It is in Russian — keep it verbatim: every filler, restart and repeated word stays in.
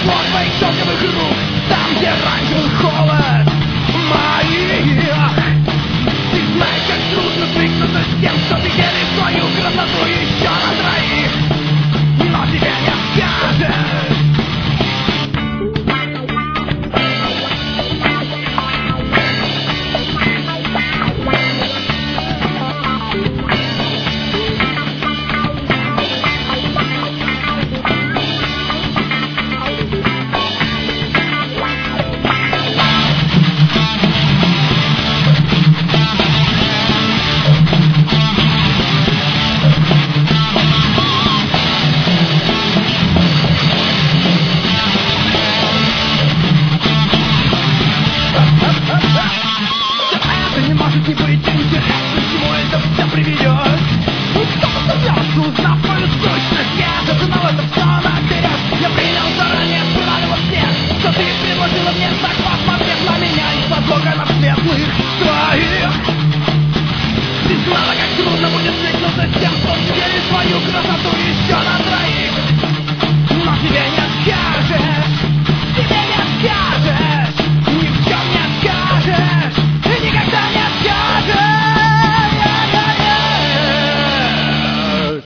тепло твоих шелковых рук, там, где раньше был холод моих. Ты знаешь, как трудно свыкнуться с тем, что ты делишь свою красоту еще на троих, но тебе не скажешь. Не может не быть интересным.